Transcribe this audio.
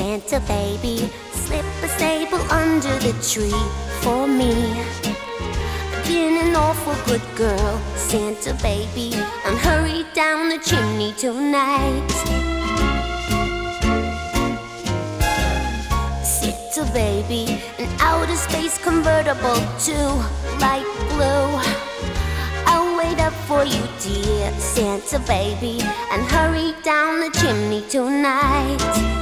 Santa baby, slip a staple under the tree for me. Been an awful good girl, Santa baby, and hurry down the chimney tonight. Santa baby, an outer space convertible to light blue. I'll wait up for you, dear Santa baby, and hurry down the chimney tonight.